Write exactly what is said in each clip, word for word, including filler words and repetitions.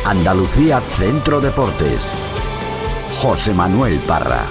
Andalucía Centro Deportes. José Manuel Parra.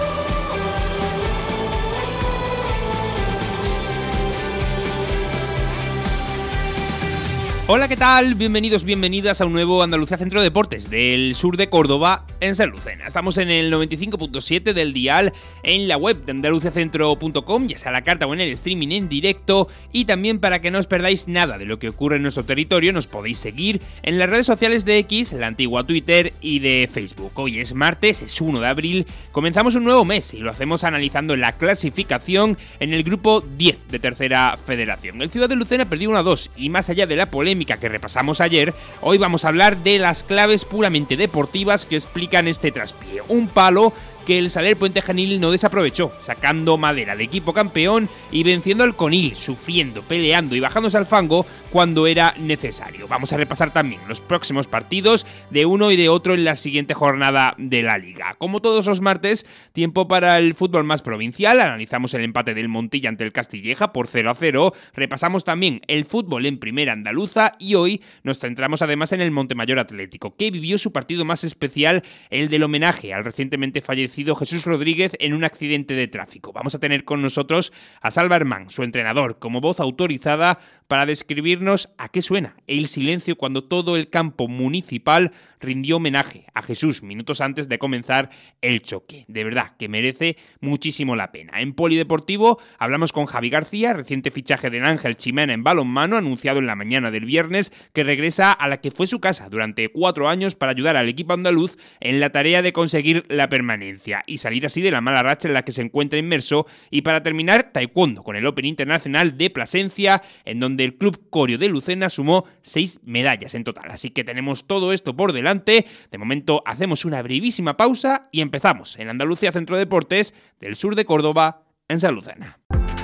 Hola, ¿qué tal? Bienvenidos, bienvenidas a un nuevo Andalucía Centro Deportes del sur de Córdoba, en San Lucena. Estamos en el noventa y cinco punto siete del dial, en la web de andaluciacentro punto com, ya sea a la carta o en el streaming en directo, y también para que no os perdáis nada de lo que ocurre en nuestro territorio, nos podéis seguir en las redes sociales de X, la antigua Twitter, y de Facebook. Hoy es martes, es uno de abril, comenzamos un nuevo mes y lo hacemos analizando la clasificación en el grupo diez de Tercera Federación. El Ciudad de Lucena perdió uno a dos y más allá de la polémica que repasamos ayer, hoy vamos a hablar de las claves puramente deportivas que explican este traspié. Un palo que el Saler Puente Genil no desaprovechó, sacando madera de equipo campeón y venciendo al Conil, sufriendo, peleando y bajándose al fango cuando era necesario. Vamos a repasar también los próximos partidos de uno y de otro en la siguiente jornada de la Liga. Como todos los martes, tiempo para el fútbol más provincial. Analizamos el empate del Montilla ante el Castilleja por cero a cero. Repasamos también el fútbol en Primera Andaluza y hoy nos centramos además en el Montemayor Atlético, que vivió su partido más especial, el del homenaje al recientemente fallecido Jesús Rodríguez en un accidente de tráfico. Vamos a tener con nosotros a Salva Hermán, su entrenador, como voz autorizada para describirnos a qué suena el silencio cuando todo el campo municipal rindió homenaje a Jesús minutos antes de comenzar el choque. De verdad que merece muchísimo la pena. En Polideportivo hablamos con Javi García, reciente fichaje del Ángel Chimena en balonmano, anunciado en la mañana del viernes, que regresa a la que fue su casa durante cuatro años para ayudar al equipo andaluz en la tarea de conseguir la permanencia y salir así de la mala racha en la que se encuentra inmerso. Y para terminar, taekwondo con el Open Internacional de Plasencia, en donde el Club Corio de Lucena sumó seis medallas en total. Así que tenemos todo esto por delante. De momento hacemos una brevísima pausa y empezamos en Andalucía Centro Deportes del sur de Córdoba, en San Lucena.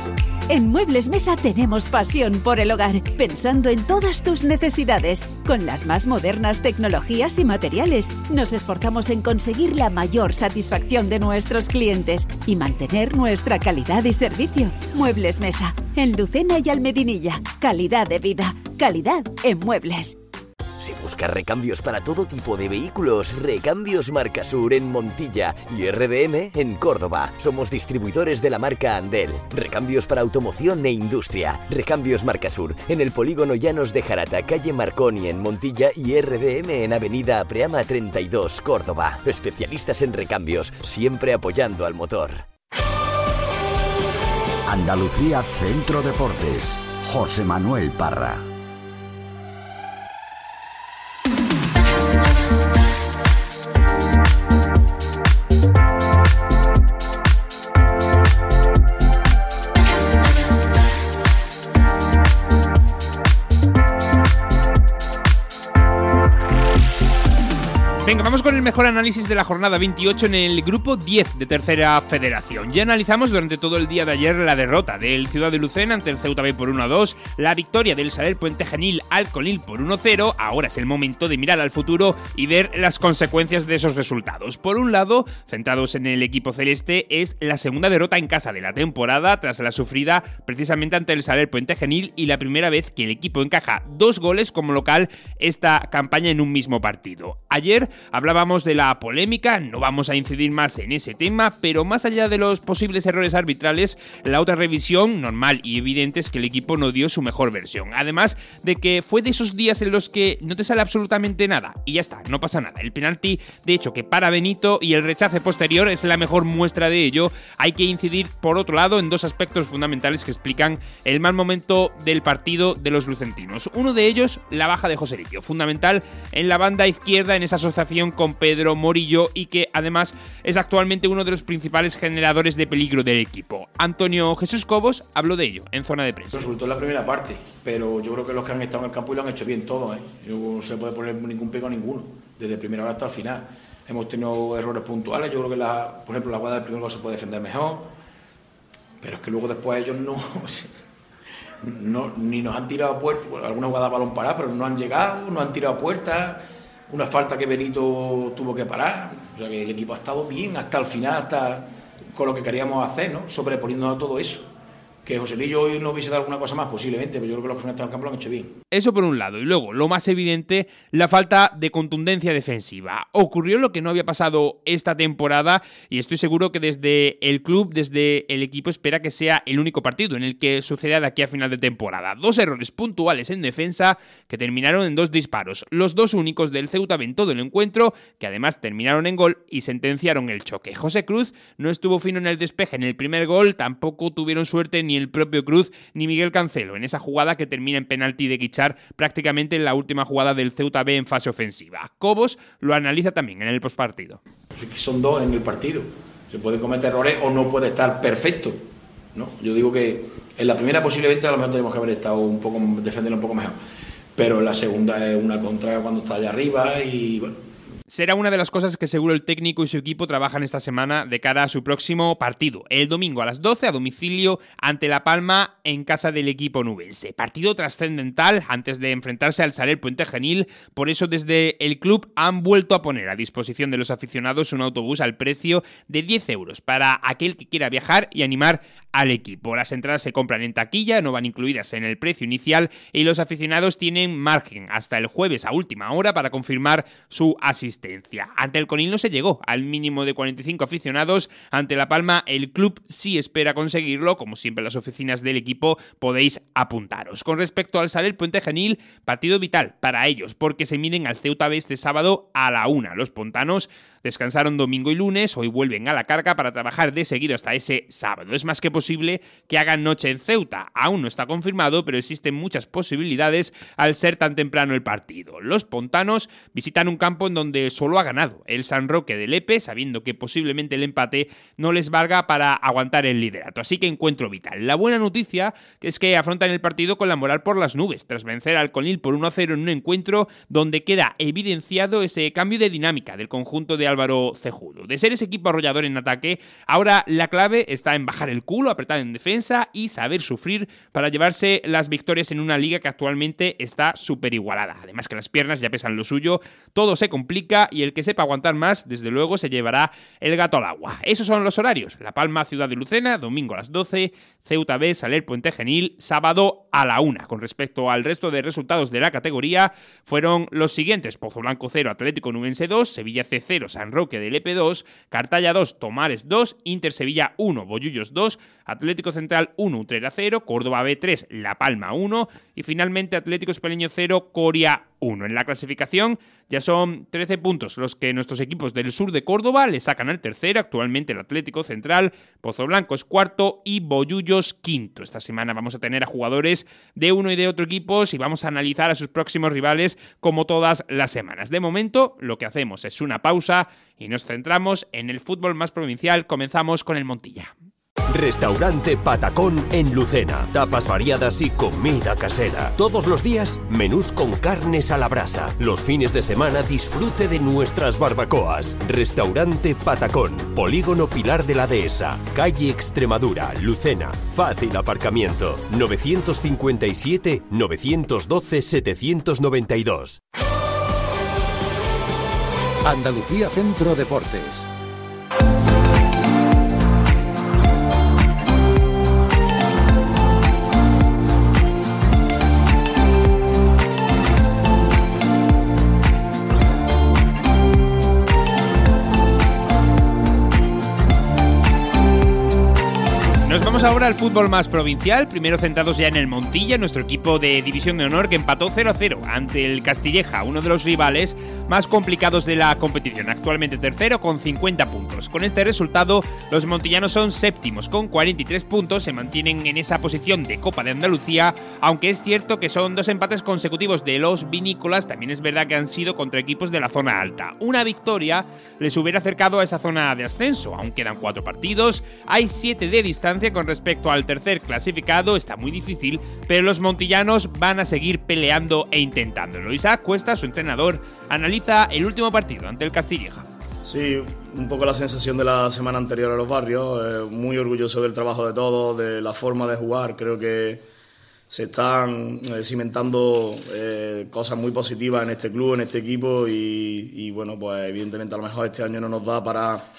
En Muebles Mesa tenemos pasión por el hogar, pensando en todas tus necesidades. Con las más modernas tecnologías y materiales, nos esforzamos en conseguir la mayor satisfacción de nuestros clientes y mantener nuestra calidad y servicio. Muebles Mesa, en Lucena y Almedinilla. Calidad de vida, calidad en muebles. Si buscas recambios para todo tipo de vehículos, Recambios Marcasur en Montilla y R D M en Córdoba. Somos distribuidores de la marca Andel. Recambios para automoción e industria. Recambios Marcasur en el polígono Llanos de Jarata, calle Marconi en Montilla y R D M en avenida Apreama treinta y dos, Córdoba. Especialistas en recambios, siempre apoyando al motor. Andalucía Centro Deportes. José Manuel Parra. Venga, vamos con el mejor análisis de la jornada veintiocho en el grupo diez de Tercera Federación. Ya analizamos durante todo el día de ayer la derrota del Ciudad de Lucena ante el Ceuta B por uno a dos, la victoria del Saler Puente Genil al Conil por uno a cero. Ahora es el momento de mirar al futuro y ver las consecuencias de esos resultados. Por un lado, centrados en el equipo celeste, es la segunda derrota en casa de la temporada tras la sufrida precisamente ante el Saler Puente Genil y la primera vez que el equipo encaja dos goles como local esta campaña en un mismo partido. Ayer hablábamos de la polémica, no vamos a incidir más en ese tema, pero más allá de los posibles errores arbitrales, la otra revisión normal y evidente es que el equipo no dio su mejor versión. Además de que fue de esos días en los que no te sale absolutamente nada y ya está, no pasa nada. El penalti, de hecho, que para Benito y el rechace posterior es la mejor muestra de ello. Hay que incidir, por otro lado, en dos aspectos fundamentales que explican el mal momento del partido de los lucentinos. Uno de ellos, la baja de Joselillo, fundamental en la banda izquierda en esa asociación con Pedro Morillo y que además es actualmente uno de los principales generadores de peligro del equipo. Antonio Jesús Cobos habló de ello en zona de prensa. Resultó en la primera parte, pero yo creo que los que han estado en el campo y lo han hecho bien todos, ¿eh? No se puede poner ningún pego a ninguno, desde primera hora hasta el final. Hemos tenido errores puntuales, yo creo que la, por ejemplo la jugada del primer gol se puede defender mejor, pero es que luego después ellos no, no ni nos han tirado a puerta, bueno, alguna jugada balón parado, pero no han llegado, no han tirado a puerta. Una falta que Benito tuvo que parar, o sea que el equipo ha estado bien hasta el final, hasta con lo que queríamos hacer, ¿no? Sobreponiéndonos a todo eso. Que Joselillo hoy no hubiese dado alguna cosa más, posiblemente, pero yo creo que los que han estado en el campo lo han hecho bien. Eso por un lado. Y luego, lo más evidente, la falta de contundencia defensiva. Ocurrió lo que no había pasado esta temporada y estoy seguro que desde el club, desde el equipo, espera que sea el único partido en el que suceda de aquí a final de temporada. Dos errores puntuales en defensa que terminaron en dos disparos. Los dos únicos del Ceuta en todo el encuentro, que además terminaron en gol y sentenciaron el choque. José Cruz no estuvo fino en el despeje en el primer gol, tampoco tuvieron suerte ni el propio Cruz ni Miguel Cancelo en esa jugada que termina en penalti de Guichar prácticamente en la última jugada del Ceuta B en fase ofensiva. Cobos lo analiza también en el postpartido. Son dos en el partido, se pueden cometer errores o no puede estar perfecto, ¿no? Yo digo que en la primera posiblemente a lo mejor tenemos que haber estado un poco, defenderlo un poco mejor, pero en la segunda es una contra cuando está allá arriba y bueno. Será una de las cosas que seguro el técnico y su equipo trabajan esta semana de cara a su próximo partido, el domingo a las doce a domicilio ante La Palma en casa del equipo nubense. Partido trascendental antes de enfrentarse al Saler Puente Genil, por eso desde el club han vuelto a poner a disposición de los aficionados un autobús al precio de diez euros para aquel que quiera viajar y animar al equipo. Las entradas se compran en taquilla, no van incluidas en el precio inicial y los aficionados tienen margen hasta el jueves a última hora para confirmar su asistencia. Ante el Conil no se llegó al mínimo de cuarenta y cinco aficionados. Ante La Palma el club sí espera conseguirlo. Como siempre en las oficinas del equipo podéis apuntaros. Con respecto al Saler Puente Genil, partido vital para ellos porque se miden al Ceuta B este sábado a la una. Los pontanos descansaron domingo y lunes, hoy vuelven a la carga para trabajar de seguido hasta ese sábado. Es más que posible que hagan noche en Ceuta. Aún no está confirmado, pero existen muchas posibilidades al ser tan temprano el partido. Los pontanos visitan un campo en donde solo ha ganado el San Roque de Lepe, sabiendo que posiblemente el empate no les valga para aguantar el liderato. Así que encuentro vital. La buena noticia es que afrontan el partido con la moral por las nubes, tras vencer al Conil por uno a cero en un encuentro donde queda evidenciado ese cambio de dinámica del conjunto de Álvaro Cejudo. De ser ese equipo arrollador en ataque, ahora la clave está en bajar el culo, apretar en defensa y saber sufrir para llevarse las victorias en una liga que actualmente está súper igualada. Además que las piernas ya pesan lo suyo, todo se complica y el que sepa aguantar más, desde luego se llevará el gato al agua. Esos son los horarios. La Palma, Ciudad de Lucena, domingo a las doce, Ceuta B, Saler Puente Genil, sábado a la una. Con respecto al resto de resultados de la categoría, fueron los siguientes: Pozoblanco cero, Atlético Nubense dos, Sevilla C cero, San Roque del Lepe dos, Cartaya dos, Tomares dos, Inter Sevilla uno, Bollullos dos, Atlético Central uno, Utrera cero, Córdoba B tres, La Palma uno y finalmente Atlético Espeleño cero, Coria uno. En la clasificación ya son trece puntos los que nuestros equipos del sur de Córdoba le sacan al tercero, actualmente el Atlético Central, Pozoblanco es cuarto y Bollullos quinto. Esta semana vamos a tener a jugadores de uno y de otro equipos y vamos a analizar a sus próximos rivales como todas las semanas. De momento lo que hacemos es una pausa y nos centramos en el fútbol más provincial. Comenzamos con el Montilla. Restaurante Patacón en Lucena. Tapas variadas y comida casera. Todos los días, menús con carnes a la brasa. Los fines de semana, disfrute de nuestras barbacoas. Restaurante Patacón. Polígono Pilar de la Dehesa. Calle Extremadura, Lucena. Fácil aparcamiento. nueve cinco siete, nueve uno dos, siete nueve dos. Andalucía Centro Deportes. Nos vamos ahora al fútbol más provincial, primero centrados ya en el Montilla, nuestro equipo de División de Honor que empató cero a cero ante el Castilleja, uno de los rivales más complicados de la competición, actualmente tercero con cincuenta puntos. Con este resultado, los montillanos son séptimos con cuarenta y tres puntos, se mantienen en esa posición de Copa de Andalucía, aunque es cierto que son dos empates consecutivos de los vinícolas, también es verdad que han sido contra equipos de la zona alta. Una victoria les hubiera acercado a esa zona de ascenso, aún quedan cuatro partidos, hay siete de distancia con respecto al tercer clasificado, está muy difícil, pero los montillanos van a seguir peleando e intentándolo. Isaac Cuesta, su entrenador, analiza el último partido ante el Castilleja. Sí, un poco la sensación de la semana anterior a los barrios, eh, muy orgulloso del trabajo de todos, de la forma de jugar, creo que se están eh, cimentando eh, cosas muy positivas en este club, en este equipo y, y bueno, pues evidentemente a lo mejor este año no nos da para... para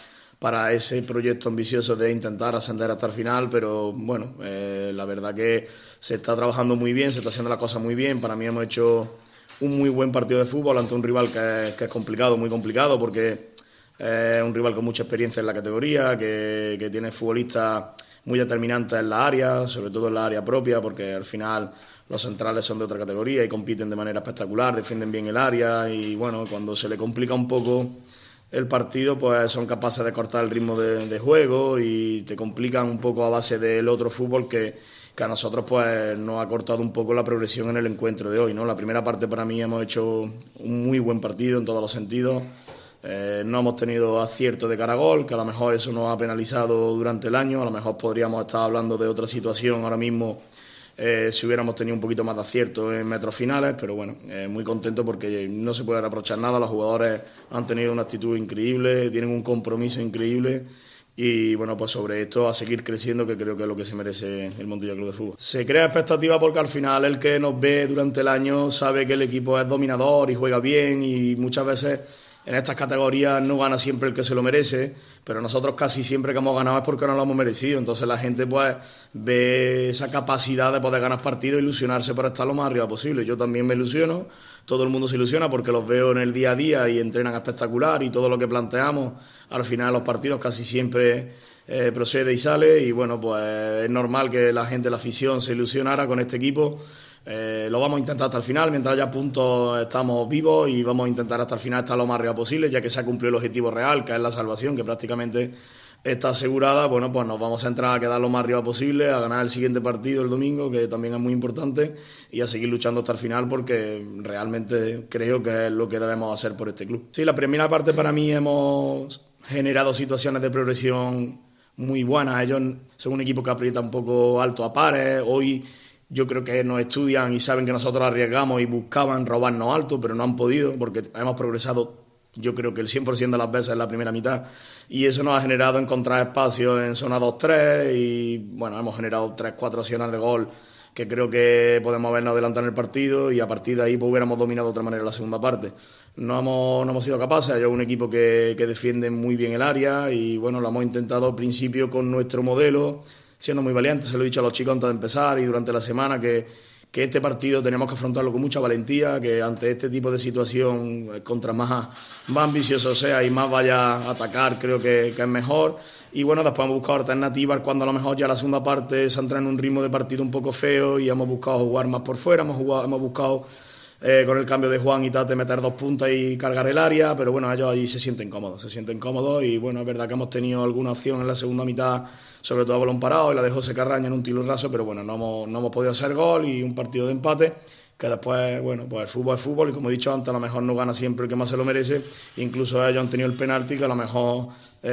para ese proyecto ambicioso de intentar ascender hasta el final, pero bueno, eh, la verdad que se está trabajando muy bien, se está haciendo la cosa muy bien. Para mí hemos hecho un muy buen partido de fútbol ante un rival que es, que es complicado, muy complicado, porque es un rival con mucha experiencia en la categoría, que, que tiene futbolistas muy determinantes en la área, sobre todo en la área propia, porque al final los centrales son de otra categoría y compiten de manera espectacular, defienden bien el área y bueno, cuando se le complica un poco el partido, pues son capaces de cortar el ritmo de, de juego y te complican un poco a base del otro fútbol que, que a nosotros pues nos ha cortado un poco la progresión en el encuentro de hoy, ¿no? La primera parte para mí hemos hecho un muy buen partido en todos los sentidos. Eh, no hemos tenido acierto de cara a gol, que a lo mejor eso nos ha penalizado durante el año, a lo mejor podríamos estar hablando de otra situación ahora mismo eh, si hubiéramos tenido un poquito más de acierto en metros finales, pero bueno, eh, muy contento porque no se puede reprochar nada, los jugadores han tenido una actitud increíble, tienen un compromiso increíble y bueno, pues sobre esto a seguir creciendo, que creo que es lo que se merece el Montilla Club de Fútbol. Se crea expectativa porque al final el que nos ve durante el año sabe que el equipo es dominador y juega bien y muchas veces en estas categorías no gana siempre el que se lo merece, pero nosotros casi siempre que hemos ganado es porque no lo hemos merecido. Entonces la gente pues ve esa capacidad de poder ganar partidos e ilusionarse por estar lo más arriba posible. Yo también me ilusiono, todo el mundo se ilusiona porque los veo en el día a día y entrenan espectacular y todo lo que planteamos al final de los partidos casi siempre eh, procede y sale y bueno, pues es normal que la gente, la afición se ilusionara con este equipo. Eh, lo vamos a intentar hasta el final, mientras haya puntos estamos vivos y vamos a intentar hasta el final estar lo más arriba posible, ya que se ha cumplido el objetivo real, que es la salvación, que prácticamente está asegurada. Bueno, pues nos vamos a entrar a quedar lo más arriba posible, a ganar el siguiente partido el domingo, que también es muy importante, y a seguir luchando hasta el final porque realmente creo que es lo que debemos hacer por este club. Sí, la primera parte para mí hemos generado situaciones de progresión muy buenas. Ellos son un equipo que aprieta un poco alto a pares. Hoy yo creo que nos estudian y saben que nosotros arriesgamos y buscaban robarnos alto, pero no han podido porque hemos progresado, yo creo que el cien por ciento de las veces en la primera mitad, y eso nos ha generado encontrar espacios en zona dos tres y bueno, hemos generado tres cuatro opciones de gol que creo que podemos habernos adelantado en el partido y a partir de ahí pues hubiéramos dominado de otra manera la segunda parte. No hemos, no hemos sido capaces. Hay un equipo que, que defiende muy bien el área y bueno, lo hemos intentado al principio con nuestro modelo, siendo muy valientes. Se lo he dicho a los chicos antes de empezar y durante la semana que, que este partido tenemos que afrontarlo con mucha valentía, que ante este tipo de situación, contra más, más ambicioso sea y más vaya a atacar, creo que, que es mejor. Y bueno, después hemos buscado alternativas cuando a lo mejor ya la segunda parte se entra en un ritmo de partido un poco feo y hemos buscado jugar más por fuera, hemos, jugado, hemos buscado eh, con el cambio de Juan y Tate meter dos puntas y cargar el área, pero bueno, ellos allí se sienten cómodos, se sienten cómodos y bueno, es verdad que hemos tenido alguna opción en la segunda mitad, sobre todo a balón parado y la de José Carraña en un tiro raso, pero bueno, no hemos, no hemos podido hacer gol y un partido de empate que después, bueno, pues el fútbol es fútbol y como he dicho antes, a lo mejor no gana siempre el que más se lo merece, incluso ellos han tenido el penalti que a lo mejor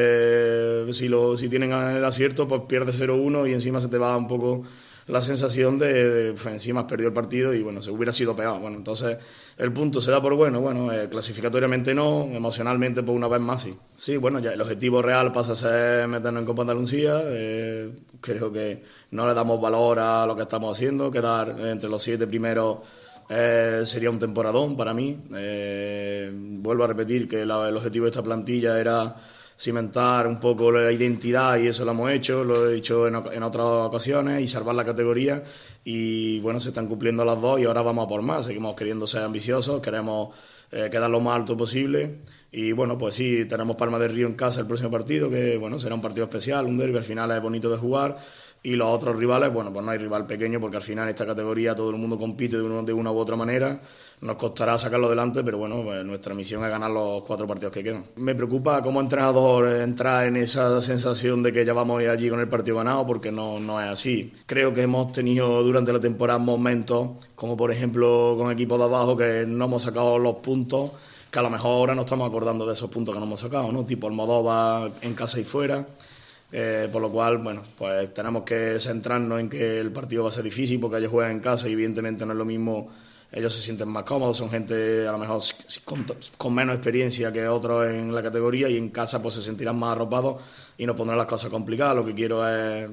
eh, si, lo, si tienen el acierto pues pierde cero uno y encima se te va un poco la sensación de, de pues, encima has perdido el partido y bueno, se hubiera sido peor. Bueno, entonces el punto se da por bueno, bueno, eh, clasificatoriamente no, emocionalmente pues una vez más sí. Sí, bueno, ya el objetivo real pasa a ser meternos en Copa Andalucía, eh, creo que no le damos valor a lo que estamos haciendo, quedar entre los siete primeros eh, sería un temporadón para mí. Eh, vuelvo a repetir que la, el objetivo de esta plantilla era cimentar un poco la identidad y eso lo hemos hecho, lo he dicho en, en otras ocasiones y salvar la categoría y bueno, se están cumpliendo las dos y ahora vamos a por más, seguimos queriendo ser ambiciosos, queremos eh, quedar lo más alto posible y bueno, pues sí, tenemos Palma del Río en casa el próximo partido, que bueno, será un partido especial, un derbi, al final es bonito de jugar y los otros rivales, bueno, pues no hay rival pequeño porque al final en esta categoría todo el mundo compite de, uno, de una u otra manera. Nos costará sacarlo adelante, pero bueno, pues nuestra misión es ganar los cuatro partidos que quedan. Me preocupa como entrenador entrar en esa sensación de que ya vamos a ir allí con el partido ganado, porque no, no es así. Creo que hemos tenido durante la temporada momentos, como por ejemplo con equipos de abajo, que no hemos sacado los puntos, que a lo mejor ahora no estamos acordando de esos puntos que no hemos sacado, ¿no? Tipo Almodóvar en casa y fuera. Eh, por lo cual, bueno, pues tenemos que centrarnos en que el partido va a ser difícil porque ellos juegan en casa y evidentemente no es lo mismo, ellos se sienten más cómodos, son gente a lo mejor con, con menos experiencia que otros en la categoría y en casa pues se sentirán más arropados y nos pondrán las cosas complicadas. Lo que quiero es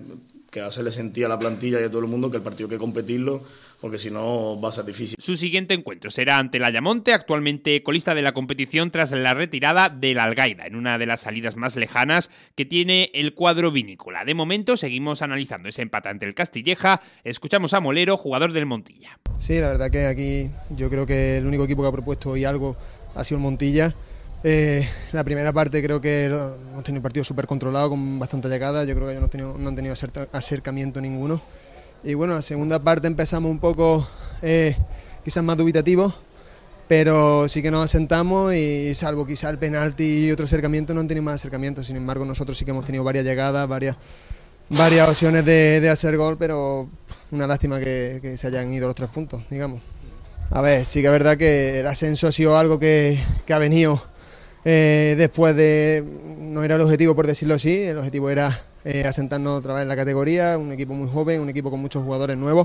que hacerle sentir a la plantilla y a todo el mundo que el partido hay que competirlo, porque si no va a ser difícil. Su siguiente encuentro será ante el Ayamonte, actualmente colista de la competición tras la retirada del Algaida, en una de las salidas más lejanas que tiene el cuadro vinícola. De momento seguimos analizando ese empate ante el Castilleja. Escuchamos a Molero, jugador del Montilla. Sí, la verdad que aquí yo creo que el único equipo que ha propuesto hoy algo ha sido el Montilla. Eh, la primera parte creo que hemos tenido un partido súper controlado, con bastante llegada. Yo creo que ellos no han tenido, no han tenido acercamiento ninguno. Y bueno, la segunda parte empezamos un poco eh, quizás más dubitativos, pero sí que nos asentamos y salvo quizás el penalti y otro acercamiento no han tenido más acercamientos. Sin embargo, nosotros sí que hemos tenido varias llegadas, varias, varias opciones de, de hacer gol, pero una lástima que, que se hayan ido los tres puntos, digamos. A ver, sí que es verdad que el ascenso ha sido algo que, que ha venido eh, después de... No era el objetivo, por decirlo así, el objetivo era eh, asentarnos otra vez en la categoría, un equipo muy joven, un equipo con muchos jugadores nuevos.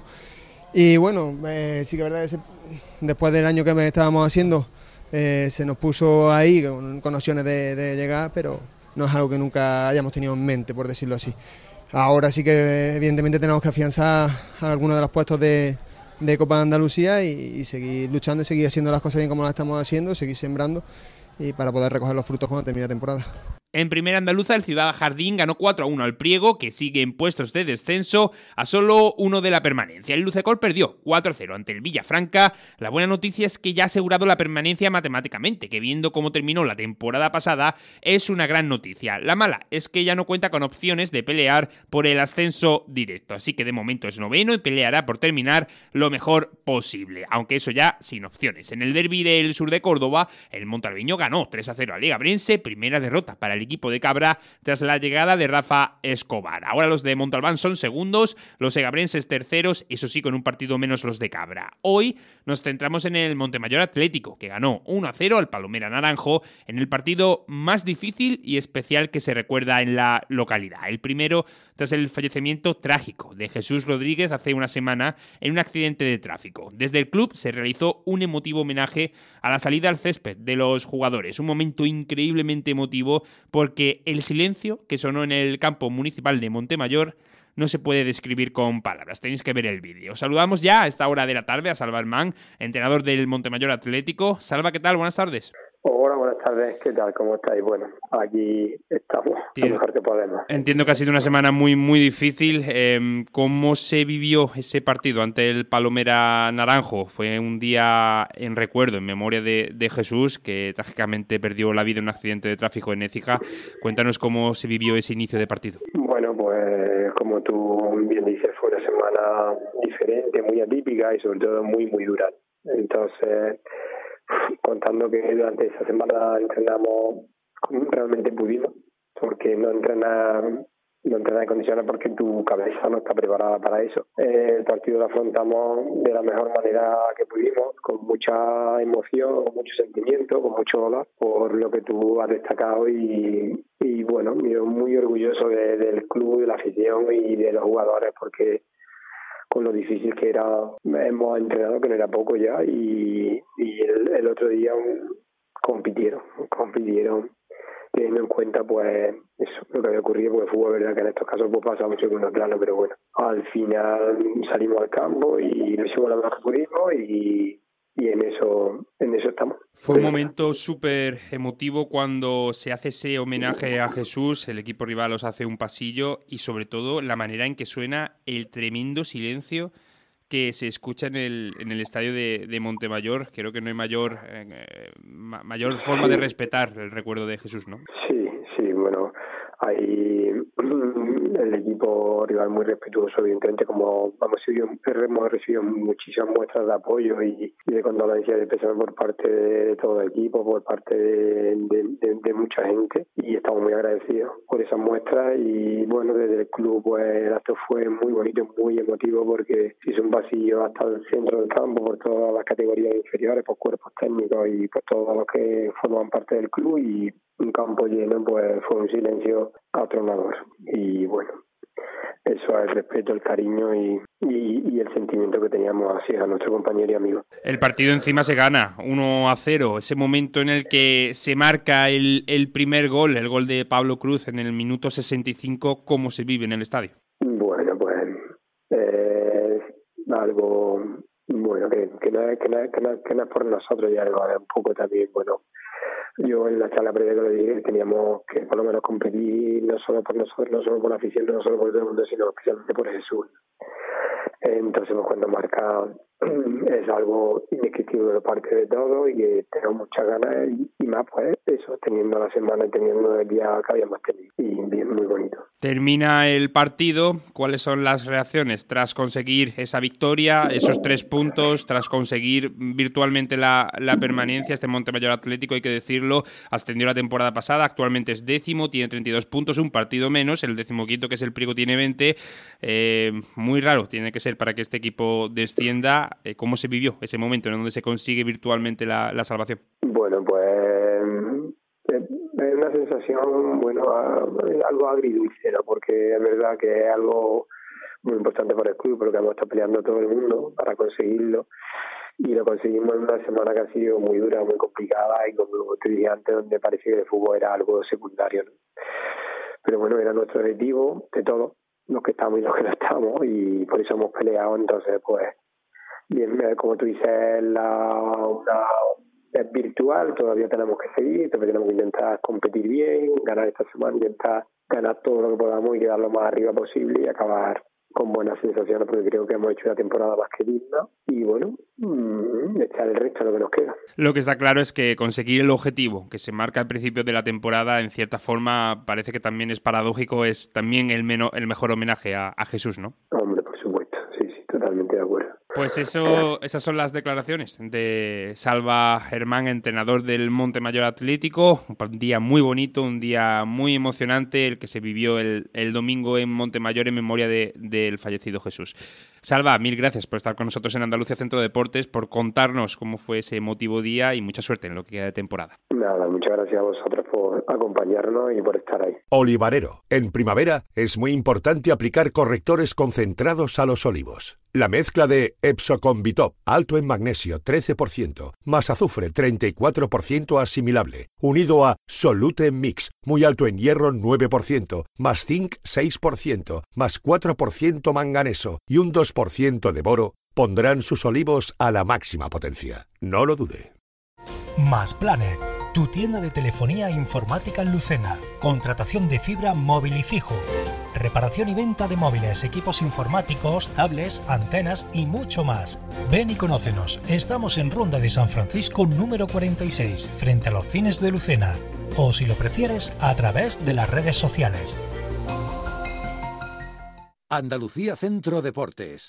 Y bueno, eh, sí que es verdad que se, después del año que estábamos haciendo, eh, se nos puso ahí con, con opciones de, de llegar, pero no es algo que nunca hayamos tenido en mente, por decirlo así. Ahora sí que evidentemente tenemos que afianzar algunos de los puestos de... de Copa de Andalucía y, y seguir luchando y seguir haciendo las cosas bien como las estamos haciendo, seguir sembrando y para poder recoger los frutos cuando termine la temporada. En primera andaluza, el Ciudad Jardín ganó cuatro a uno al Priego, que sigue en puestos de descenso a solo uno de la permanencia. El Lucecol perdió cuatro a cero ante el Villafranca. La buena noticia es que ya ha asegurado la permanencia matemáticamente, que viendo cómo terminó la temporada pasada, es una gran noticia. La mala es que ya no cuenta con opciones de pelear por el ascenso directo, así que de momento es noveno y peleará por terminar lo mejor posible, aunque eso ya sin opciones. En el derbi del sur de Córdoba, el Montalbeño ganó tres a cero al Egabrense, primera derrota para el equipo de Cabra tras la llegada de Rafa Escobar. Ahora los de Montalbán son segundos, los egabrenses terceros, eso sí, con un partido menos los de Cabra. Hoy nos centramos en el Montemayor Atlético, que ganó uno a cero al Palomera Naranjo en el partido más difícil y especial que se recuerda en la localidad. El primero tras el fallecimiento trágico de Jesús Rodríguez hace una semana en un accidente de tráfico. Desde el club se realizó un emotivo homenaje a la salida al césped de los jugadores, un momento increíblemente emotivo porque el silencio que sonó en el campo municipal de Montemayor no se puede describir con palabras. Tenéis que ver el vídeo. Saludamos ya a esta hora de la tarde a Salva Hermán, entrenador del Montemayor Atlético. Salva, ¿qué tal? Buenas tardes. Hola, buenas tardes. ¿Qué tal? ¿Cómo estáis? Bueno, aquí estamos, lo mejor que podemos. Entiendo que ha sido una semana muy, muy difícil. Eh, ¿Cómo se vivió ese partido ante el Palomera Naranjo? Fue un día en recuerdo, en memoria de, de Jesús, que trágicamente perdió la vida en un accidente de tráfico en Écija. Cuéntanos cómo se vivió ese inicio de partido. Bueno, pues como tú bien dices, fue una semana diferente, muy atípica y sobre todo muy, muy dura. Entonces, contando que durante esa semana entrenamos como realmente pudimos, porque no entrenar no entrenar en condiciones porque tu cabeza no está preparada para eso. Eh, el partido lo afrontamos de la mejor manera que pudimos, con mucha emoción, con mucho sentimiento, con mucho dolor por lo que tú has destacado y, y bueno, yo muy orgulloso de, del club, de la afición y de los jugadores porque con lo difícil que era, hemos entrenado, que no era poco ya, y, y el, el otro día um, compitieron, compitieron, teniendo en cuenta pues eso, lo que había ocurrido, porque fútbol, verdad que en estos casos pues pasa un segundo plano, pero bueno, al final salimos al campo y lo hicimos lo mejor que pudimos y y en eso en eso estamos. Fue un momento súper emotivo cuando se hace ese homenaje a Jesús, el equipo rival os hace un pasillo y sobre todo la manera en que suena el tremendo silencio que se escucha en el en el estadio de, de Montemayor. Creo que no hay mayor eh, mayor forma de respetar el recuerdo de Jesús, ¿no? Sí, sí, bueno, hay el equipo rival muy respetuoso, evidentemente, como hemos recibido, hemos recibido muchísimas muestras de apoyo y, y de condolencia de pésame por parte de todo el equipo, por parte de, de, de, de mucha gente, y estamos muy agradecidos por esas muestras. Y bueno, desde el club pues el acto fue muy bonito, muy emotivo, porque hizo un pasillo hasta el centro del campo por todas las categorías inferiores, por cuerpos técnicos y por todos los que forman parte del club, y un campo lleno pues fue un silencio atronador. Y bueno, eso es el respeto, el cariño y, y, y el sentimiento que teníamos hacia nuestro compañero y amigo. El partido encima se gana uno a cero, ese momento en el que se marca el, el primer gol, el gol de Pablo Cruz en el minuto sesenta y cinco, ¿cómo se vive en el estadio? Bueno, bueno, pues eh, algo bueno que, que, no es, que, no es, que, no es, que no es por nosotros, ya algo un poco también, bueno, yo en la charla previa que lo dije, teníamos que por lo menos competir no solo por nosotros, no solo por la afición, no solo por todo el mundo, sino especialmente por Jesús. Entonces, pues cuando marca es algo indescriptible de parte de todos y que tengo muchas ganas y, y más, pues eso, teniendo la semana y teniendo el día que habíamos tenido. Y bien, muy bonito. Termina el partido. ¿Cuáles son las reacciones tras conseguir esa victoria, esos tres puntos, tras conseguir virtualmente la, la permanencia? Este Montemayor Atlético, hay que decirlo, ascendió la temporada pasada, actualmente es décimo, tiene treinta y dos puntos, un partido menos, el decimoquinto, que es el Priego, tiene veinte. Eh, muy raro tiene que ser para que este equipo descienda. Eh, ¿Cómo se vivió ese momento en donde se consigue virtualmente la, la salvación? Bueno, pues es una sensación, bueno, algo agridulce, ¿no? Porque es verdad que es algo muy importante para el club, porque hemos estado peleando todo el mundo para conseguirlo, y lo conseguimos en una semana que ha sido muy dura, muy complicada, y como te dije antes, donde parecía que el fútbol era algo secundario, ¿no? Pero bueno, era nuestro objetivo de todos, los que estamos y los que no estamos, y por eso hemos peleado. Entonces, pues bien, como tú dices, la, una, es virtual, todavía tenemos que seguir, todavía tenemos que intentar competir bien, ganar esta semana, intentar ganar todo lo que podamos y quedar lo más arriba posible y acabar con buenas sensaciones, porque creo que hemos hecho una temporada más que digna y bueno, mmm, echar el resto de lo que nos queda. Lo que está claro es que conseguir el objetivo que se marca al principio de la temporada, en cierta forma, parece que también es paradójico, es también el, meno, el mejor homenaje a, a Jesús, ¿no? Hombre, por supuesto, sí, sí, totalmente de acuerdo. Pues eso, esas son las declaraciones de Salva Germán, entrenador del Montemayor Atlético. Un día muy bonito, un día muy emocionante el que se vivió el, el domingo en Montemayor en memoria de, del fallecido Jesús. Salva, mil gracias por estar con nosotros en Andalucía Centro de Deportes, por contarnos cómo fue ese emotivo día y mucha suerte en lo que queda de temporada. Nada, muchas gracias a vosotros por acompañarnos y por estar ahí. Olivarero. En primavera es muy importante aplicar correctores concentrados a los olivos. La mezcla de Epsoconbitop, alto en magnesio trece por ciento, más azufre treinta y cuatro por ciento asimilable, unido a Solute Mix, muy alto en hierro nueve por ciento, más zinc seis por ciento, más cuatro por ciento manganeso y un dos por ciento de boro, pondrán sus olivos a la máxima potencia. No lo dude. Más Planet, tu tienda de telefonía e informática en Lucena. Contratación de fibra móvil y fijo. Reparación y venta de móviles, equipos informáticos, tablets, antenas y mucho más. Ven y conócenos. Estamos en Ronda de San Francisco número cuarenta y seis, frente a los cines de Lucena. O si lo prefieres, a través de las redes sociales. Andalucía Centro Deportes.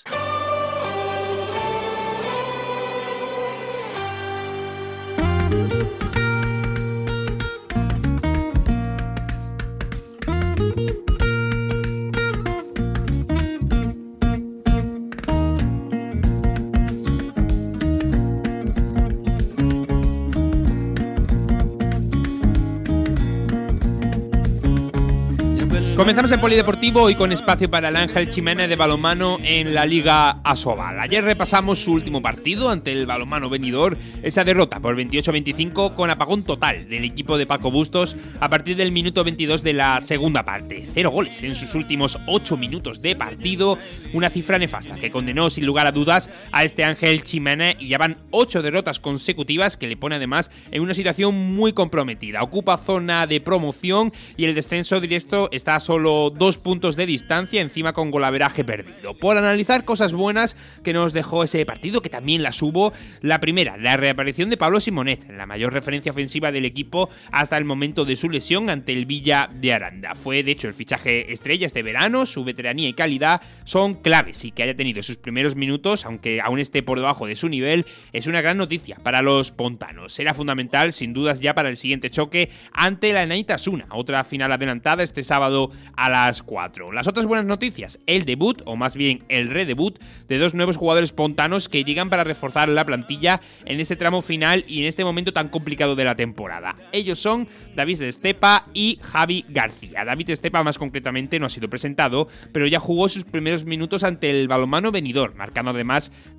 Comenzamos el polideportivo hoy con espacio para el Ángel Ximénez de balonmano en la Liga Asobal. Ayer repasamos su último partido ante el balonmano Benidorm, esa derrota por veintiocho a veinticinco con apagón total del equipo de Paco Bustos a partir del minuto veintidós de la segunda parte. Cero goles en sus últimos ocho minutos de partido, una cifra nefasta que condenó sin lugar a dudas a este Ángel Ximénez, y ya van ocho derrotas consecutivas que le pone además en una situación muy comprometida. Ocupa zona de promoción y el descenso directo está a solo dos puntos de distancia, encima con golaveraje perdido. Por analizar cosas buenas que nos dejó ese partido, que también las hubo, la primera, la reaparición de Pablo Simonet, la mayor referencia ofensiva del equipo hasta el momento de su lesión ante el Villa de Aranda. Fue de hecho el fichaje estrella este verano, su veteranía y calidad son claves, y que haya tenido sus primeros minutos, aunque aún esté por debajo de su nivel, es una gran noticia para los pontanos. Será fundamental sin dudas ya para el siguiente choque ante la Naitasuna, otra final adelantada este sábado a las cuatro. Las otras buenas noticias, el debut, o más bien el redebut, de dos nuevos jugadores pontanos que llegan para reforzar la plantilla en este tramo final y en este momento tan complicado de la temporada. Ellos son David Estepa y Javi García. David Estepa más concretamente no ha sido presentado, pero ya jugó sus primeros minutos ante el balonmano Benidorm, marcando además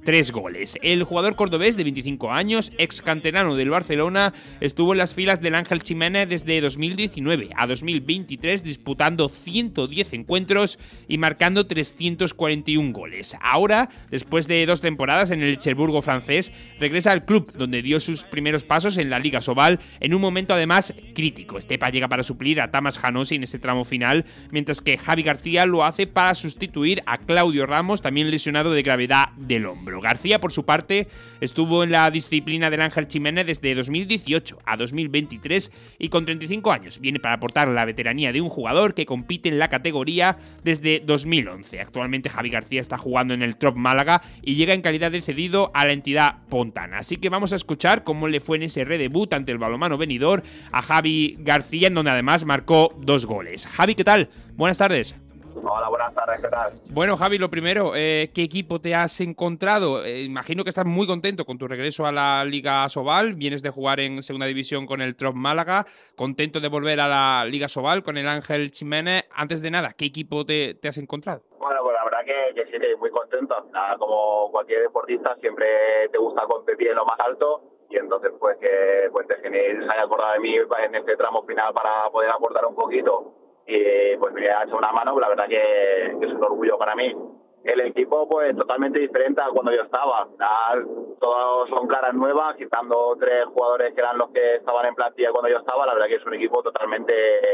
tres goles. El jugador cordobés de veinticinco años, ex canterano del Barcelona, estuvo en las filas del Ángel Jiménez desde dos mil diecinueve a dos mil veintitrés, disputando ciento diez encuentros y marcando trescientos cuarenta y uno goles. Ahora, después de dos temporadas en el Cherburgo francés, regresa al club, donde dio sus primeros pasos en la Liga Sobal, en un momento además crítico. Estepa llega para suplir a Tamas Janosi en este tramo final, mientras que Javi García lo hace para sustituir a Claudio Ramos, también lesionado de gravedad del hombro. García, por su parte, estuvo en la disciplina del Ángel Jiménez desde dos mil dieciocho a dos mil veintitrés y con treinta y cinco años viene para aportar la veteranía de un jugador que compite en la categoría desde dos mil once. Actualmente Javi García está jugando en el Trop Málaga y llega en calidad de cedido a la entidad pontana. Así que vamos a escuchar cómo le fue en ese redebut ante el balonmano Benidorm a Javi García, en donde además marcó dos goles. Javi, ¿qué tal? Buenas tardes. Hola, buenas tardes, ¿qué tal? Bueno, Javi, lo primero, eh, ¿qué equipo te has encontrado? Eh, imagino que estás muy contento con tu regreso a la Liga Sobal, vienes de jugar en segunda división con el Trop Málaga, contento de volver a la Liga Sobal con el Ángel Jiménez. Antes de nada, ¿qué equipo te, te has encontrado? Bueno, pues la verdad que, que sí, que muy contento. Nada, como cualquier deportista, siempre te gusta competir en lo más alto. Y entonces, pues que pues, Genil se haya acordado de mí en este tramo final para poder aportar un poquito. Y pues me ha hecho una mano, la verdad que, que es un orgullo para mí. El equipo, pues totalmente diferente a cuando yo estaba. Nada, todos son caras nuevas, quitando tres jugadores que eran los que estaban en plantilla cuando yo estaba. La verdad que es un equipo totalmente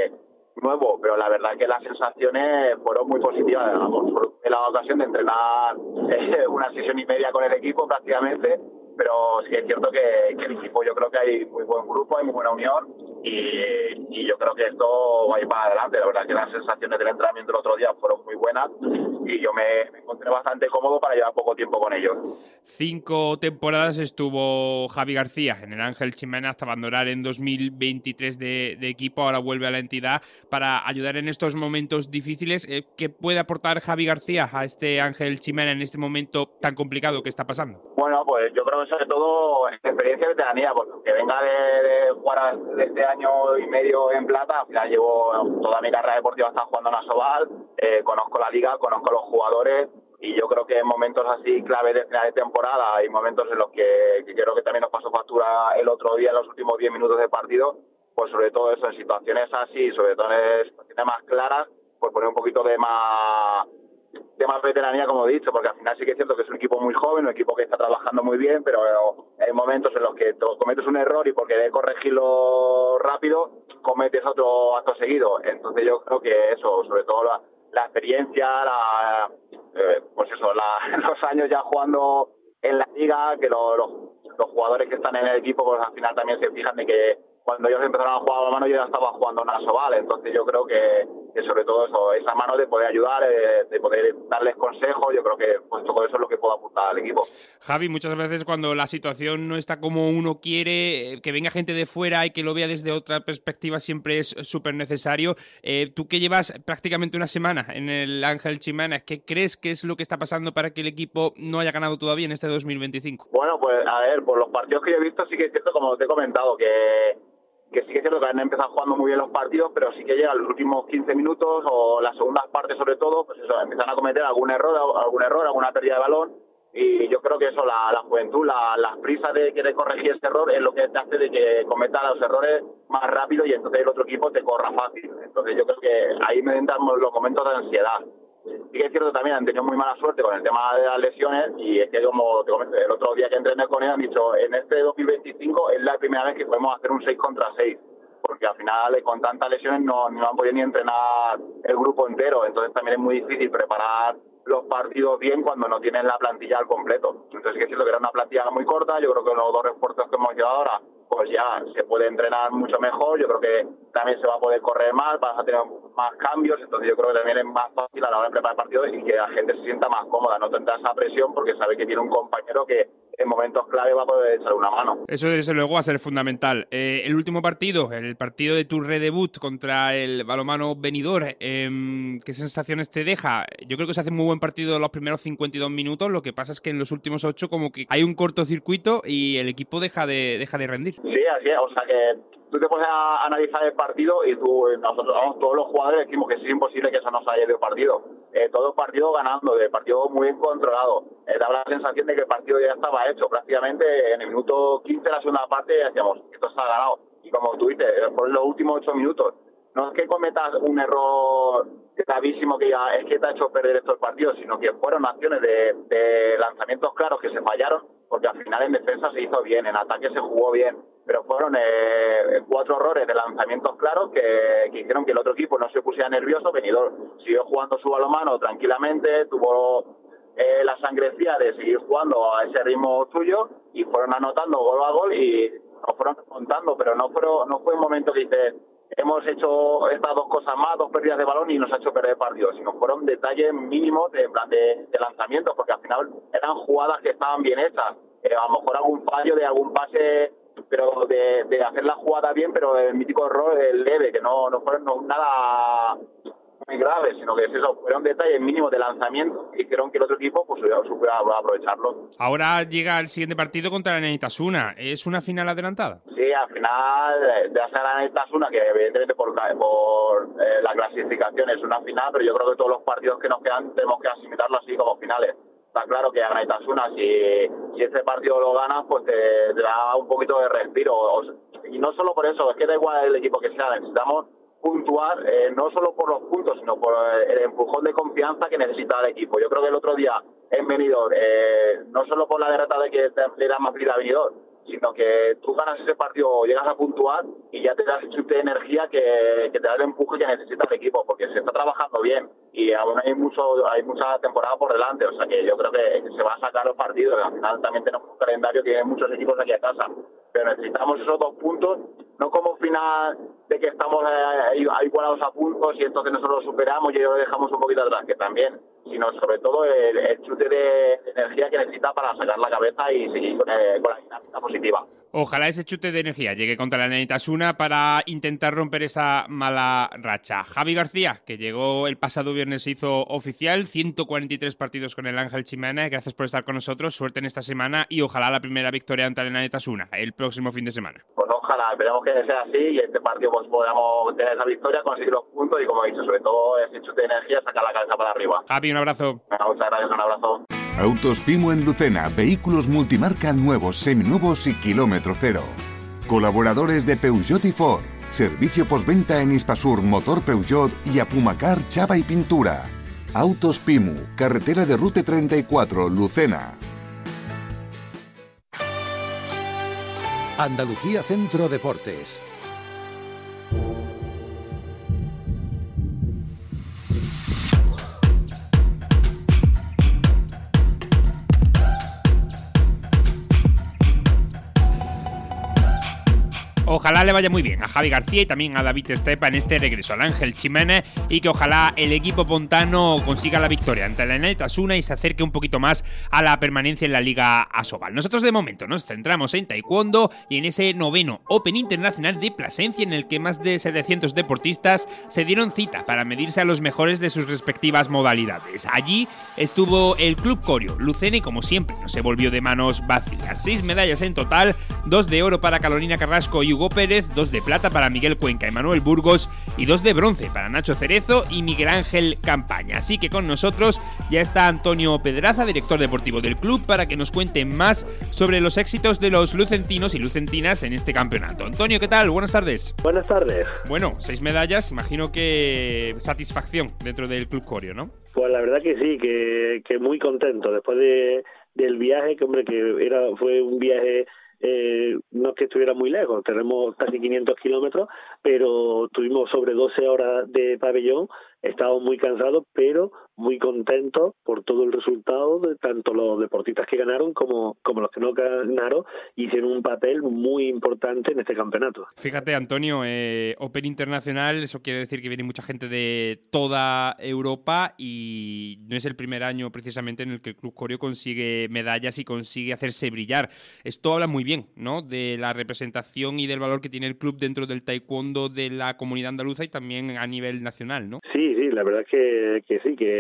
nuevo, pero la verdad que las sensaciones fueron muy positivas. Tuve la ocasión de entrenar eh, una sesión y media con el equipo prácticamente, pero sí es cierto que, que el equipo, yo creo que hay muy buen grupo, hay muy buena unión y, y yo creo que esto va a ir para adelante. La verdad que las sensaciones del entrenamiento el otro día fueron muy buenas y yo me, me encontré bastante cómodo para llevar poco tiempo con ellos. Cinco temporadas estuvo Javi García en el Ángel Jiménez hasta abandonar en dos mil veintitrés de, de equipo. Ahora vuelve a la entidad para ayudar en estos momentos difíciles. Eh, ¿Qué puede aportar Javi García a este Ángel Jiménez en este momento tan complicado que está pasando? Bueno, pues yo creo que sobre todo experiencia y veteranía, porque aunque venga de, de jugar de este año y medio en plata, al final llevo toda mi carrera deportiva hasta jugando en Asobal, eh, conozco la liga, conozco los jugadores y yo creo que en momentos así clave de final de temporada hay momentos en los que, que creo que también nos pasó factura el otro día en los últimos diez minutos de partido, pues sobre todo eso, en situaciones así, sobre todo en situaciones más claras, pues poner un poquito de más... de más veteranía, como he dicho, porque al final sí que es cierto que es un equipo muy joven, un equipo que está trabajando muy bien, pero hay momentos en los que cometes un error y por querer corregirlo rápido, cometes otro acto seguido. Entonces yo creo que eso, sobre todo la, la experiencia, la, eh, pues eso, la, los años ya jugando en la liga, que lo, los, los jugadores que están en el equipo, pues al final también se fijan de que cuando ellos empezaron a jugar a la mano yo ya estaba jugando en Asobal, entonces yo creo que, que sobre todo eso, esa mano de poder ayudar, de, de poder darles consejos, yo creo que pues todo eso es lo que puedo aportar al equipo. Javi, muchas veces cuando la situación no está como uno quiere, que venga gente de fuera y que lo vea desde otra perspectiva siempre es súper necesario. Eh, tú que llevas prácticamente una semana en el Ángel Jiménez, ¿qué crees que es lo que está pasando para que el equipo no haya ganado todavía en este dos mil veinticinco? Bueno, pues a ver, por los partidos que yo he visto sí que es cierto, como te he comentado, que que sí que es cierto que han empezado jugando muy bien los partidos, pero sí que llegan los últimos quince minutos o las segundas partes sobre todo, pues eso, empiezan a cometer algún error, algún error, alguna pérdida de balón, y yo creo que eso, la, la juventud, la, las prisas de querer corregir este error es lo que te hace de que cometa los errores más rápido y entonces el otro equipo te corra fácil. Entonces yo creo que ahí me entran los momentos de ansiedad. Sí que es cierto que también han tenido muy mala suerte con el tema de las lesiones y es que, como te comenté, el otro día que entrené con él han dicho, en este dos mil veinticinco es la primera vez que podemos hacer un seis contra seis, porque al final con tantas lesiones no, no han podido ni entrenar el grupo entero, entonces también es muy difícil preparar los partidos bien cuando no tienen la plantilla al completo. Entonces sí que es cierto que era una plantilla muy corta, yo creo que los dos refuerzos que hemos llevado ahora pues ya se puede entrenar mucho mejor, yo creo que también se va a poder correr más, vas a tener más cambios, entonces yo creo que también es más fácil a la hora de preparar partidos y que la gente se sienta más cómoda, no tendrá esa presión porque sabe que tiene un compañero que en momentos clave va a poder echar una mano. Eso desde luego va a ser fundamental. Eh, el último partido, el partido de tu redebut contra el balonmano Benidorm, eh, ¿qué sensaciones te deja? Yo creo que se hace muy buen partido los primeros cincuenta y dos minutos, lo que pasa es que en los últimos ocho como que hay un cortocircuito y el equipo deja de, deja de rendir. Sí, así es, o sea que tú te pones a analizar el partido y tú, nosotros, vamos, todos los jugadores decimos que es imposible que eso no se haya ido el partido. Eh, todo el partido ganando, el partido muy bien controlado. Eh, daba la sensación de que el partido ya estaba hecho. Prácticamente en el minuto quince de la segunda parte decíamos, esto está ganado. Y como tú dices, por los últimos ocho minutos, no es que cometas un error gravísimo que ya es que te ha hecho perder estos partidos, sino que fueron acciones de, de lanzamientos claros que se fallaron, porque al final en defensa se hizo bien, en ataque se jugó bien, pero fueron eh, cuatro errores de lanzamientos claros que, que hicieron que el otro equipo no se pusiera nervioso. Benidorm siguió jugando su balonmano tranquilamente, tuvo eh, la sangre fría de seguir jugando a ese ritmo suyo y fueron anotando gol a gol y nos fueron contando, pero no, fueron, no fue un momento que dice hemos hecho estas dos cosas más, dos pérdidas de balón y nos ha hecho perder el partido, sino fueron detalles mínimos de, de, de lanzamientos, porque al final eran jugadas que estaban bien hechas. Eh, a lo mejor algún fallo de algún pase, pero de, de hacer la jugada bien, pero el mítico error el leve, que no, no fueron no, nada muy grave, sino que es eso, fueron detalles mínimos de lanzamiento que hicieron que el otro equipo pues supiera aprovecharlo. Ahora llega el siguiente partido contra el Neitasuna. ¿Es una final adelantada? Sí, al final de hacer la Neitasuna, que evidentemente por, por eh, la clasificación es una final, pero yo creo que todos los partidos que nos quedan tenemos que asimilarlo así como finales. Está claro que a Neitasuna, si, si este partido lo ganas, pues te, te da un poquito de respiro. O, y no solo por eso, es que da igual el equipo que sea, necesitamos puntuar, eh, no solo por los puntos, sino por el empujón de confianza que necesita el equipo. Yo creo que el otro día en Benidorm, eh, no solo por la derrota de que le da más vida a Benidorm, sino que tú ganas ese partido, llegas a puntuar y ya te das el chute de energía que, que te da el empuje que necesita el equipo, porque se está trabajando bien y aún hay mucho hay mucha temporada por delante, o sea que yo creo que se van a sacar los partidos. Al final también tenemos un calendario que tiene muchos equipos aquí a casa, pero necesitamos esos dos puntos, no como final de que estamos eh, igualados a puntos y entonces nosotros lo superamos y ellos lo dejamos un poquito atrás, que también, sino sobre todo el, el chute de energía que necesita para sacar la cabeza y seguir con, el, con la dinámica positiva. Ojalá ese chute de energía llegue contra la Neitasuna para intentar romper esa mala racha. Javi García, que llegó el pasado viernes, se hizo oficial, ciento cuarenta y tres partidos con el Ángel Ximénez. Gracias por estar con nosotros, suerte en esta semana y ojalá la primera victoria ante la Neitasuna el próximo fin de semana. Pues ojalá, esperamos que sea así y este partido pues podamos tener esa victoria, conseguir los puntos y, como he dicho, sobre todo ese chute de energía, sacar la cabeza para arriba. Javi, un abrazo. Bueno, muchas gracias, un abrazo. Autos Pimu en Lucena, vehículos multimarca nuevos, seminuevos y kilómetro cero. Colaboradores de Peugeot y Ford. Servicio postventa en Hispasur, Motor Peugeot y Apumacar, Chapa y Pintura. Autos Pimu, carretera de Rute treinta y cuatro, Lucena. Andalucía Centro Deportes. Ojalá le vaya muy bien a Javi García y también a David Estepa en este regreso al Ángel Ximénez y que ojalá el equipo pontano consiga la victoria ante la Neitasuna y se acerque un poquito más a la permanencia en la Liga Asobal. Nosotros de momento nos centramos en taekwondo y en ese noveno Open Internacional de Plasencia en el que más de setecientos deportistas se dieron cita para medirse a los mejores de sus respectivas modalidades. Allí estuvo el Club Corio Lucena y como siempre no se volvió de manos vacías. Seis medallas en total, dos de oro para Carolina Carrasco y Hugo Pérez, dos de plata para Miguel Cuenca y Manuel Burgos y dos de bronce para Nacho Cerezo y Miguel Ángel Campaña. Así que con nosotros ya está Antonio Pedraza, director deportivo del club, para que nos cuente más sobre los éxitos de los lucentinos y lucentinas en este campeonato. Antonio, ¿qué tal? Buenas tardes. Buenas tardes. Bueno, seis medallas, imagino que satisfacción dentro del Club Corio, ¿no? Pues la verdad que sí, que, que muy contento después de, del viaje, que hombre, que era fue un viaje. Eh, no es que estuviera muy lejos, tenemos casi quinientos kilómetros, pero tuvimos sobre doce horas de pabellón, estábamos muy cansados, pero muy contentos por todo el resultado, de tanto los deportistas que ganaron como, como los que no ganaron, hicieron un papel muy importante en este campeonato. Fíjate, Antonio, eh, Open Internacional, eso quiere decir que viene mucha gente de toda Europa y no es el primer año precisamente en el que el Club Corio consigue medallas y consigue hacerse brillar. Esto habla muy bien, ¿no?, de la representación y del valor que tiene el club dentro del taekwondo de la comunidad andaluza y también a nivel nacional, ¿no? Sí, sí, la verdad es que, que sí, que,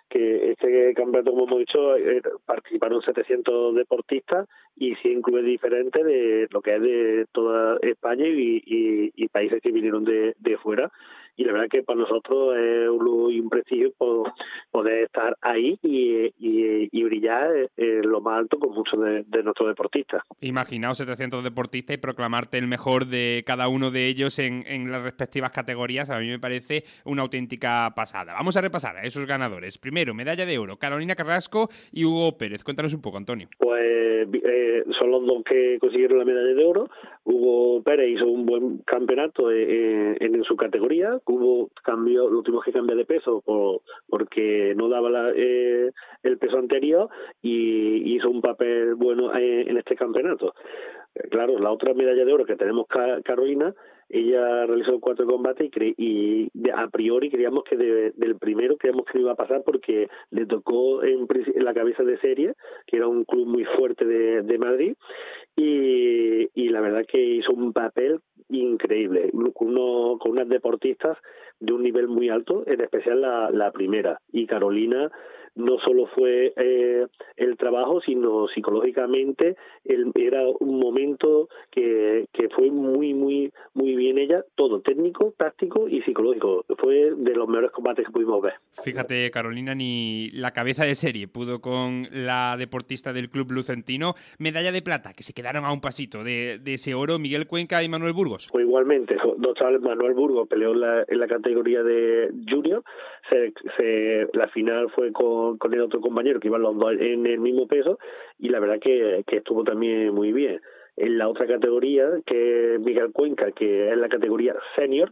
que este campeonato, como hemos dicho, eh, participaron setecientos deportistas y cien clubes diferentes de lo que es de toda España y, y, y países que vinieron de, de fuera. Y la verdad que para nosotros es un lujo y un prestigio poder estar ahí y, y, y brillar en lo más alto con muchos de, de nuestros deportistas. Imaginaos setecientos deportistas y proclamarte el mejor de cada uno de ellos en, en las respectivas categorías. A mí me parece una auténtica pasada. Vamos a repasar a esos ganadores. Primero, medalla de oro, Carolina Carrasco y Hugo Pérez. Cuéntanos un poco, Antonio. Pues eh, son los dos que consiguieron la medalla de oro. Hugo Pérez hizo un buen campeonato en, en, en su categoría. Hubo cambio, lo tuvimos que cambiar de peso por, porque no daba la, eh, el peso anterior y hizo un papel bueno en, en este campeonato. Claro, la otra medalla de oro que tenemos, Carolina, ella realizó cuatro combates y, cre y de, a priori creíamos que de, del primero creíamos que no iba a pasar porque le tocó en, en la cabeza de serie, que era un club muy fuerte de, de Madrid, y, y la verdad que hizo un papel increíble, con, uno, con unas deportistas de un nivel muy alto, en especial la, la primera. Y Carolina no solo fue eh, el trabajo, sino psicológicamente el, era un momento que, que fue muy, muy, muy bien ella, todo técnico, táctico y psicológico. Fue de los mejores combates que pudimos ver. Fíjate, Carolina, ni la cabeza de serie pudo con la deportista del club lucentino. Medalla de plata, que se quedaron a un pasito de, de ese oro, Miguel Cuenca y Manuel Burgos. Pues igualmente, dos chavales, Manuel Burgos peleó en la, en la categoría de junior, se, se, la final fue con con el otro compañero que iban los dos en el mismo peso y la verdad que, que estuvo también muy bien. En la otra categoría, que es Miguel Cuenca, que es la categoría senior,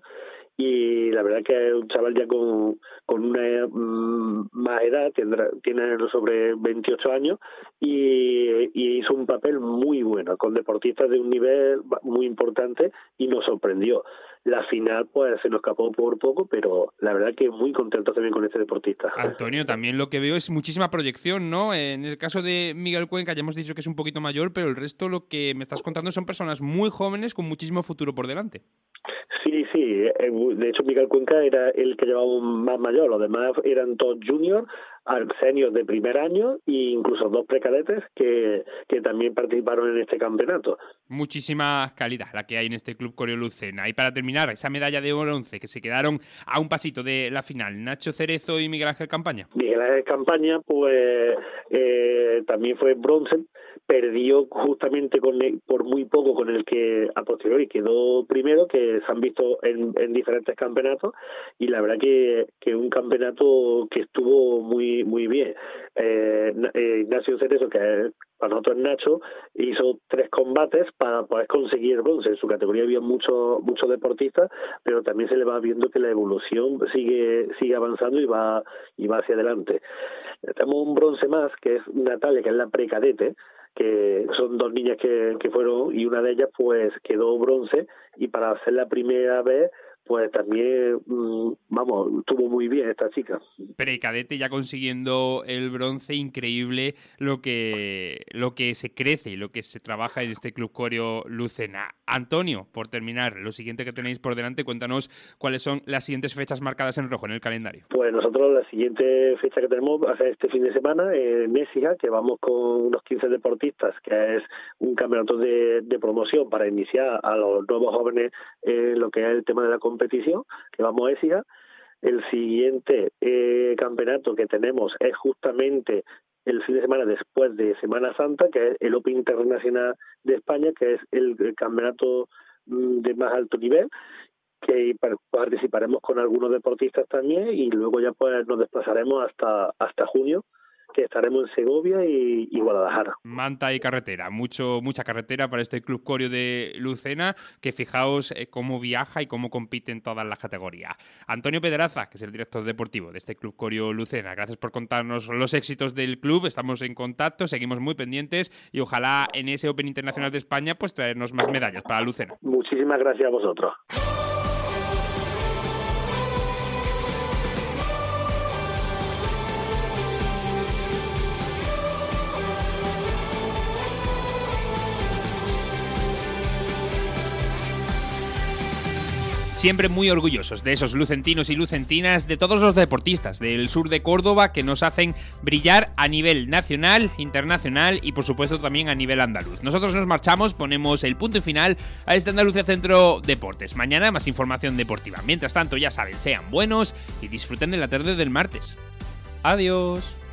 y la verdad que es un chaval ya con, con una mmm, más edad, tendrá, tiene sobre veintiocho años y, y hizo un papel muy bueno con deportistas de un nivel muy importante y nos sorprendió. La final pues se nos escapó por poco, pero la verdad que muy contento también con este deportista. Antonio, también lo que veo es muchísima proyección, ¿no? En el caso de Miguel Cuenca ya hemos dicho que es un poquito mayor, pero el resto lo que me estás contando son personas muy jóvenes con muchísimo futuro por delante. Sí, sí, de hecho Miguel Cuenca era el que llevaba un más mayor, los demás eran todos juniors, seniors de primer año e incluso dos precadetes que, que también participaron en este campeonato. Muchísima calidad la que hay en este Club Coreo Lucena. Y para terminar, esa medalla de bronce que se quedaron a un pasito de la final, Nacho Cerezo y Miguel Ángel Campaña. Miguel Ángel Campaña pues eh, también fue bronce, perdió justamente con el, por muy poco con el que a posteriori quedó primero, que se han visto en, en diferentes campeonatos, y la verdad que, que un campeonato que estuvo muy muy bien. Eh, eh, Ignacio Cerezo, que es, para nosotros Nacho, hizo tres combates para poder conseguir bronce. En su categoría había muchos muchos deportistas, pero también se le va viendo que la evolución sigue sigue avanzando y va y va hacia adelante. Tenemos un bronce más, que es Natalia, que es la precadete, que son dos niñas que, que fueron, y una de ellas pues quedó bronce, y para hacer la primera vez pues también, vamos, estuvo muy bien esta chica. Precadete ya consiguiendo el bronce, increíble lo que lo que se crece y lo que se trabaja en este Club Coreo Lucena. Antonio, por terminar, lo siguiente que tenéis por delante, cuéntanos cuáles son las siguientes fechas marcadas en rojo en el calendario. Pues nosotros la siguiente fecha que tenemos va a ser este fin de semana en Écija, que vamos con unos quince deportistas, que es un campeonato de, de promoción para iniciar a los nuevos jóvenes en lo que es el tema de la competición, que vamos a Écija. El siguiente eh, campeonato que tenemos es justamente el fin de semana después de Semana Santa, que es el Open Internacional de España, que es el, el campeonato mm, de más alto nivel, que participaremos con algunos deportistas también, y luego ya pues nos desplazaremos hasta hasta junio, que estaremos en Segovia y, y Guadalajara. Manta y carretera, mucho mucha carretera para este Club Coreo de Lucena, que fijaos eh, cómo viaja y cómo compite en todas las categorías. Antonio Pedraza, que es el director deportivo de este Club Coreo Lucena, gracias por contarnos los éxitos del club, estamos en contacto, seguimos muy pendientes y ojalá en ese Open Internacional de España pues traernos más medallas para Lucena. Muchísimas gracias a vosotros. siempre muy orgullosos de esos lucentinos y lucentinas, de todos los deportistas del sur de Córdoba que nos hacen brillar a nivel nacional, internacional y por supuesto también a nivel andaluz. Nosotros nos marchamos, ponemos el punto y final a este Andalucía Centro Deportes. Mañana más información deportiva. Mientras tanto, ya saben, sean buenos y disfruten de la tarde del martes. Adiós.